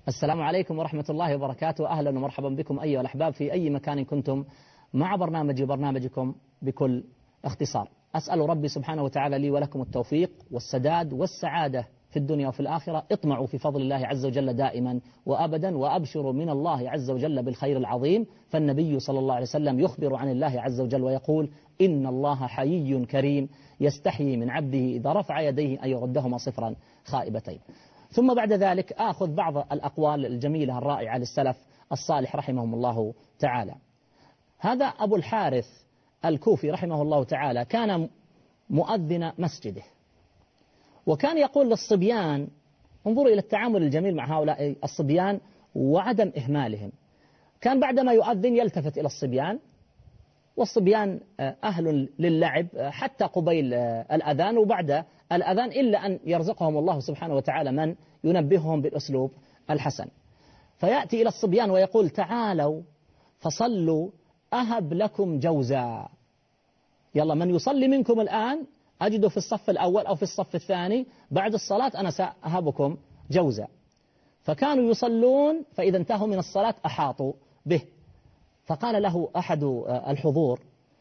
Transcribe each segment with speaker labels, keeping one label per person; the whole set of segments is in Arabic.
Speaker 1: السلام عليكم ورحمة الله وبركاته. أهلا ومرحبا بكم أيها الأحباب في أي مكان كنتم مع برنامجكم بكل اختصار. أسأل ربي سبحانه وتعالى لي ولكم التوفيق والسداد والسعادة في الدنيا وفي الآخرة. اطمعوا في فضل الله عز وجل دائما وأبدا، وأبشروا من الله عز وجل بالخير العظيم. فالنبي صلى الله عليه وسلم يخبر عن الله عز وجل ويقول: إن الله حيي كريم يستحيي من عبده إذا رفع يديه أن يردهما صفرا خائبتين. ثم بعد ذلك آخذ بعض الأقوال الجميلة الرائعة للسلف الصالح رحمهم الله تعالى. هذا أبو الحارث الكوفي رحمه الله تعالى كان مؤذن مسجده، وكان يقول للصبيان: انظروا إلى التعامل الجميل مع هؤلاء الصبيان وعدم إهمالهم. كان بعدما يؤذن يلتفت إلى الصبيان، والصبيان أهل للعب حتى قبيل الأذان وبعد الأذان، إلا أن يرزقهم الله سبحانه وتعالى من ينبههم بالأسلوب الحسن. فيأتي إلى الصبيان ويقول: تعالوا فصلوا أهب لكم جوزا. يلا، من يصلي منكم الآن أجده في الصف الأول أو في الصف الثاني، بعد الصلاة أنا سأهبكم جوزا. فكانوا يصلون، فإذا انتهوا من الصلاة أحاطوا به. فقال له أحد الحضور: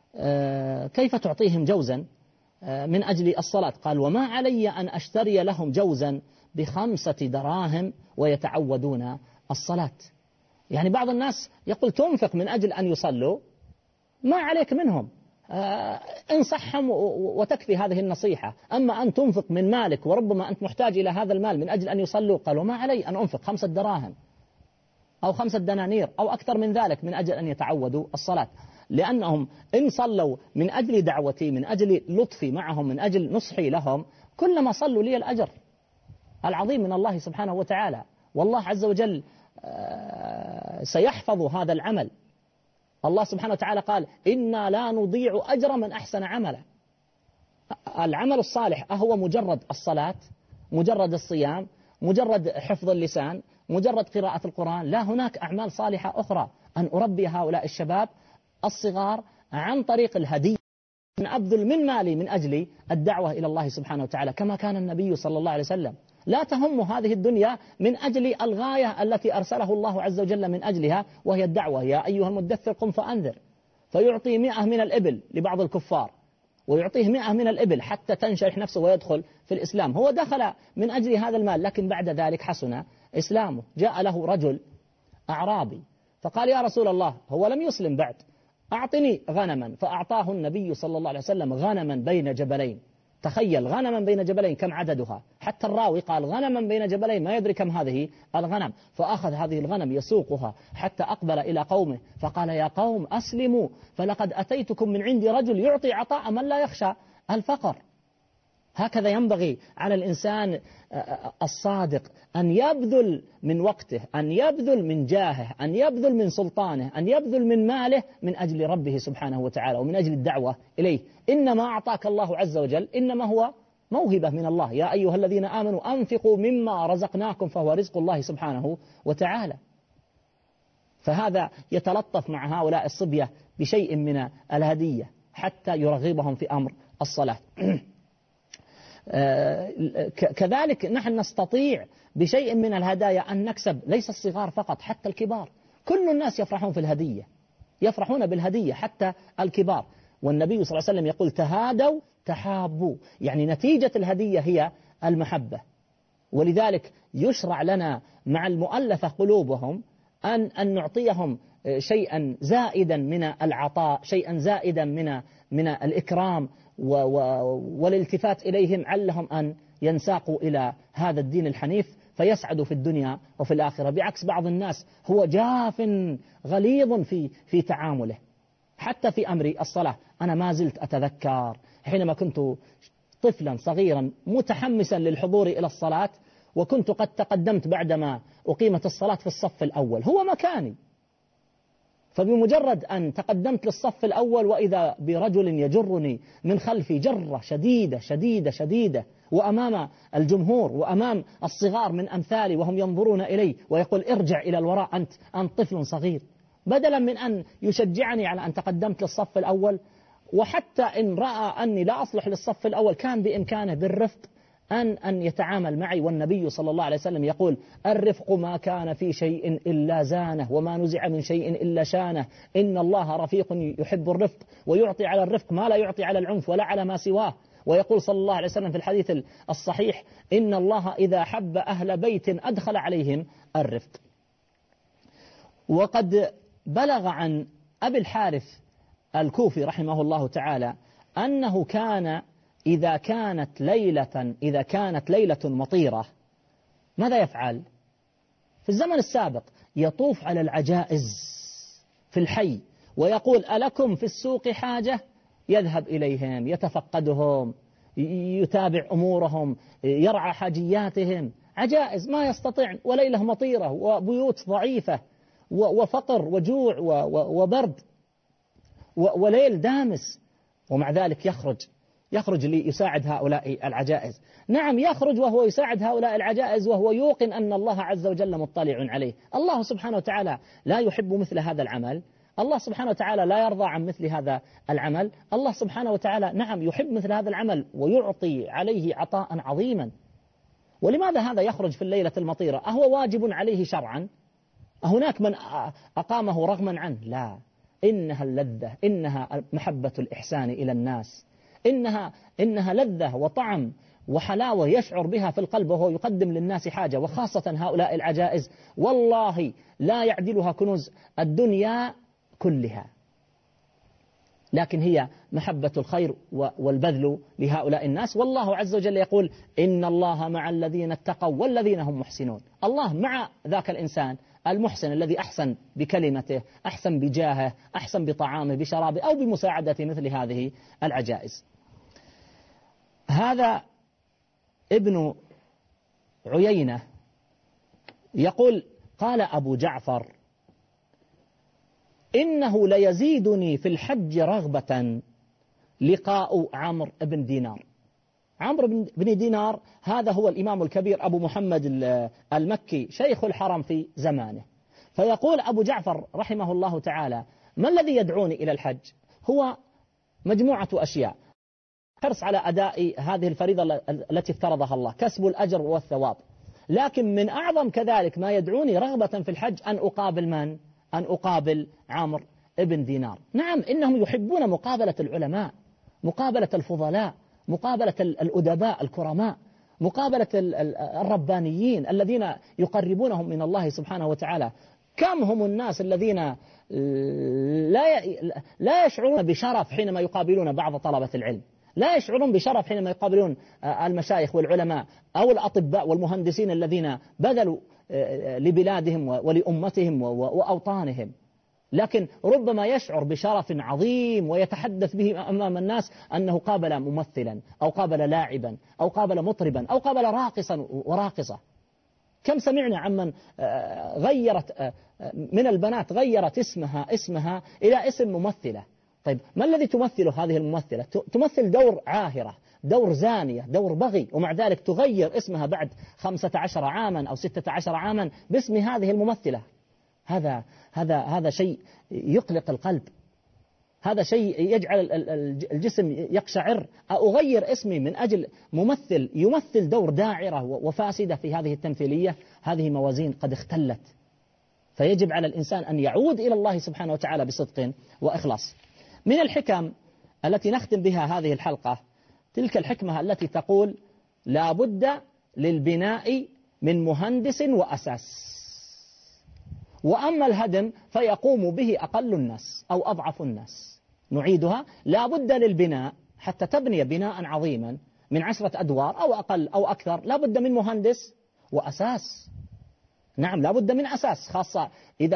Speaker 1: كيف تعطيهم جوزا من أجل الصلاة؟ قال: وما علي أن أشتري لهم جوزا ب5 دراهم ويتعودون الصلاة. يعني بعض الناس يقول تنفق من أجل أن يصلوا، ما عليك منهم، انصحهم وتكفي هذه النصيحة. أما أن تنفق من مالك وربما أنت محتاج إلى هذا المال من أجل أن يصلوا، قال: وما علي أن أنفق 5 دراهم أو 5 دنانير أو أكثر من ذلك من أجل أن يتعودوا الصلاة، لأنهم إن صلوا من أجل دعوتي، من أجل لطفي معهم، من أجل نصحي لهم، كلما صلوا لي الأجر العظيم من الله سبحانه وتعالى. والله عز وجل سيحفظ هذا العمل. الله سبحانه وتعالى قال: إنا لا نضيع أجر من أحسن عملا. العمل الصالح أهو مجرد الصلاة، مجرد الصيام، مجرد حفظ اللسان، مجرد قراءة القرآن؟ لا، هناك أعمال صالحة أخرى. أن أربي هؤلاء الشباب الصغار عن طريق الهدية، أن أبذل من مالي من أجل الدعوة إلى الله سبحانه وتعالى، كما كان النبي صلى الله عليه وسلم. لا تهم هذه الدنيا من أجل الغاية التي أرسله الله عز وجل من أجلها، وهي الدعوة. يا أيها المدثر قم فأنذر. فيعطي 100 من الإبل لبعض الكفار، ويعطيه 100 من الإبل حتى تنشرح نفسه ويدخل في الإسلام. هو دخل من أجل هذا المال، لكن بعد ذلك حسن إسلامه. جاء له رجل أعرابي فقال: يا رسول الله، هو لم يسلم بعد، أعطني غنما. فأعطاه النبي صلى الله عليه وسلم غنما بين جبلين. تخيل، غنما بين جبلين، كم عددها؟ حتى الراوي قال: غنما بين جبلين، ما يدري كم هذه الغنم. فأخذ هذه الغنم يسوقها حتى أقبل إلى قومه فقال: يا قوم أسلموا، فلقد أتيتكم من عند رجل يعطي عطاء من لا يخشى الفقر. هكذا ينبغي على الإنسان الصادق أن يبذل من وقته، أن يبذل من جاهه، أن يبذل من سلطانه، أن يبذل من ماله من أجل ربه سبحانه وتعالى ومن أجل الدعوة إليه. إنما أعطاك الله عز وجل إنما هو موهبة من الله. يا أيها الذين آمنوا أنفقوا مما رزقناكم فهو رزق الله سبحانه وتعالى. فهذا يتلطف مع هؤلاء الصبية بشيء من الهدية حتى يرغبهم في أمر الصلاة. كذلك نحن نستطيع بشيء من الهدايا أن نكسب ليس الصغار فقط، حتى الكبار. كل الناس يفرحون في الهدية، يفرحون بالهدية حتى الكبار. والنبي صلى الله عليه وسلم يقول: تهادوا تحابوا. يعني نتيجة الهدية هي المحبة. ولذلك يشرع لنا مع المؤلفة قلوبهم أن نعطيهم شيئا زائدا من العطاء، شيئا زائدا من الإكرام والالتفات إليهم، علهم أن ينساقوا إلى هذا الدين الحنيف فيسعدوا في الدنيا وفي الآخرة. بعكس بعض الناس هو جاف غليظ في تعامله. حتى في أمر الصلاة أنا ما زلت أتذكر حينما كنت طفلا صغيرا متحمسا للحضور إلى الصلاة، وكنت قد تقدمت بعدما أقيمت الصلاة في الصف الأول، هو مكاني. فبمجرد أن تقدمت للصف الأول وإذا برجل يجرني من خلفي جرة شديدة شديدة شديدة، وأمام الجمهور وأمام الصغار من أمثالي وهم ينظرون إلي، ويقول: ارجع إلى الوراء، أنت طفل صغير. بدلا من أن يشجعني على أن تقدمت للصف الأول، وحتى إن رأى أني لا أصلح للصف الأول كان بإمكانه بالرفق أن يتعامل معي، والنبي صلى الله عليه وسلم يقول: الرفق ما كان في شيء إلا زانه، وما نزع من شيء إلا شانه، إن الله رفيق يحب الرفق، ويعطي على الرفق ما لا يعطي على العنف ولا على ما سواه. ويقول صلى الله عليه وسلم في الحديث الصحيح: إن الله إذا حب أهل بيت أدخل عليهم الرفق. وقد بلغ عن أبي الحارث الكوفي رحمه الله تعالى أنه كان إذا كانت ليلة مطيرة ماذا يفعل؟ في الزمن السابق يطوف على العجائز في الحي ويقول: ألكم في السوق حاجة؟ يذهب إليهم، يتفقدهم، يتابع أمورهم، يرعى حاجياتهم. عجائز ما يستطيع، وليلة مطيرة، وبيوت ضعيفة، وفقر وجوع وبرد وليل دامس، ومع ذلك يخرج ليساعد هؤلاء العجائز. نعم، يخرج وهو يساعد هؤلاء العجائز وهو يوقن أن الله عز وجل مطلع عليه. الله سبحانه وتعالى لا يحب مثل هذا العمل، الله سبحانه وتعالى لا يرضى عن مثل هذا العمل. الله سبحانه وتعالى نعم يحب مثل هذا العمل ويعطي عليه عطاء عظيما. ولماذا هذا يخرج في الليلة المطيرة؟ أهو واجب عليه شرعا؟ هناك من أقامه رغما عنه؟ لا، إنها اللذة، إنها محبة الإحسان إلى الناس، إنها لذة وطعم وحلاوة يشعر بها في القلب وهو يقدم للناس حاجة، وخاصة هؤلاء العجائز والله لا يعدلها كنوز الدنيا كلها. لكن هي محبة الخير والبذل لهؤلاء الناس. والله عز وجل يقول: إن الله مع الذين اتقوا والذين هم محسنون. الله مع ذاك الإنسان المحسن الذي أحسن بكلمته، أحسن بجاهه، أحسن بطعامه بشرابه، أو بمساعدة مثل هذه العجائز. هذا ابن عيينة يقول: قال أبو جعفر: إنه ليزيدني في الحج رغبة لقاء عمرو بن دينار. عمرو بن دينار هذا هو الإمام الكبير أبو محمد المكي شيخ الحرم في زمانه. فيقول أبو جعفر رحمه الله تعالى: ما الذي يدعوني إلى الحج؟ هو مجموعة أشياء: حرص على أداء هذه الفريضة التي افترضها الله، كسب الأجر والثواب، لكن من أعظم كذلك ما يدعوني رغبة في الحج أن أقابل من؟ أن أقابل عمرو بن دينار. نعم، إنهم يحبون مقابلة العلماء، مقابلة الفضلاء، مقابلة الأدباء الكرماء، مقابلة الربانيين الذين يقربونهم من الله سبحانه وتعالى. كم هم الناس الذين لا يشعرون بشرف حينما يقابلون بعض طلبة العلم، لا يشعرون بشرف حينما يقابلون المشايخ والعلماء أو الأطباء والمهندسين الذين بذلوا لبلادهم ولأمتهم وأوطانهم، لكن ربما يشعر بشرف عظيم ويتحدث به أمام الناس أنه قابل ممثلا أو قابل لاعبا أو قابل مطربا أو قابل راقصا وراقصة. كم سمعنا عمن غيرت من البنات غيرت اسمها إلى اسم ممثلة. طيب، ما الذي تمثله هذه الممثلة؟ تمثل دور عاهرة، دور زانية، دور بغي، ومع ذلك تغير اسمها بعد 15 عاما أو 16 عاما باسم هذه الممثلة. هذا شيء يقلق القلب، هذا شيء يجعل الجسم يقشعر. أغير اسمي من أجل ممثل يمثل دور داعرة وفاسدة في هذه التمثيلية؟ هذه موازين قد اختلت. فيجب على الإنسان أن يعود إلى الله سبحانه وتعالى بصدق وإخلاص. من الحكم التي نختم بها هذه الحلقة تلك الحكمة التي تقول: لا بد للبناء من مهندس وأساس، وأما الهدم فيقوم به أقل الناس أو أضعف الناس. نعيدها: لا بد للبناء حتى تبني بناء عظيما من 10 أدوار أو أقل أو أكثر، لا بد من مهندس وأساس. نعم، لا بد من أساس، خاصة إذا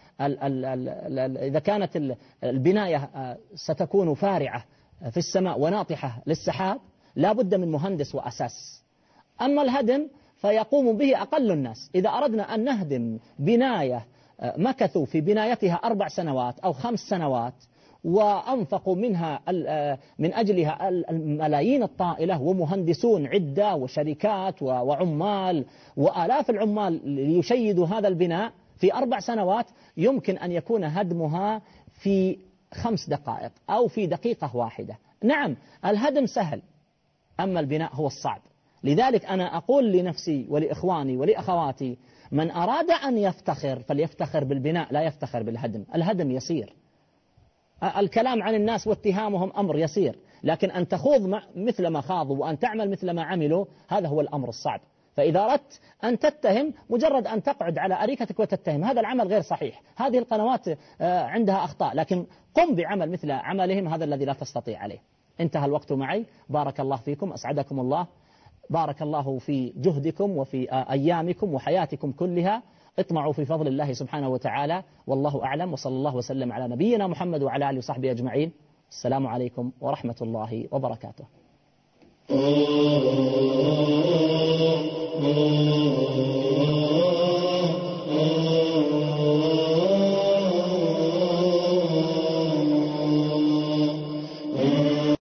Speaker 1: كانت البناية ستكون فارعة في السماء وناطحة للسحاب، لا بد من مهندس وأساس. أما الهدم فيقوم به أقل الناس. إذا أردنا أن نهدم بناية مكثوا في بنايتها 4 سنوات أو 5 سنوات وأنفقوا من أجلها الملايين الطائلة، ومهندسون عدة وشركات وعمال وآلاف العمال ليشيدوا هذا البناء في 4 سنوات، يمكن أن يكون هدمها في 5 دقائق أو في دقيقة واحدة. نعم، الهدم سهل، أما البناء هو الصعب. لذلك أنا أقول لنفسي ولإخواني ولأخواتي: من أراد أن يفتخر فليفتخر بالبناء، لا يفتخر بالهدم. الهدم يسير، الكلام عن الناس واتهامهم أمر يسير، لكن أن تخوض مثل ما خاضوا وأن تعمل مثل ما عملوا هذا هو الأمر الصعب. فإذا أردت أن تتهم، مجرد أن تقعد على أريكتك وتتهم، هذا العمل غير صحيح. هذه القنوات عندها أخطاء، لكن قم بعمل مثل عملهم، هذا الذي لا تستطيع عليه. انتهى الوقت معي. بارك الله فيكم، أسعدكم الله، بارك الله في جهدكم وفي أيامكم وحياتكم كلها. اطمعوا في فضل الله سبحانه وتعالى، والله أعلم، وصلى الله وسلم على نبينا محمد وعلى آله وصحبه أجمعين. السلام عليكم ورحمة الله وبركاته.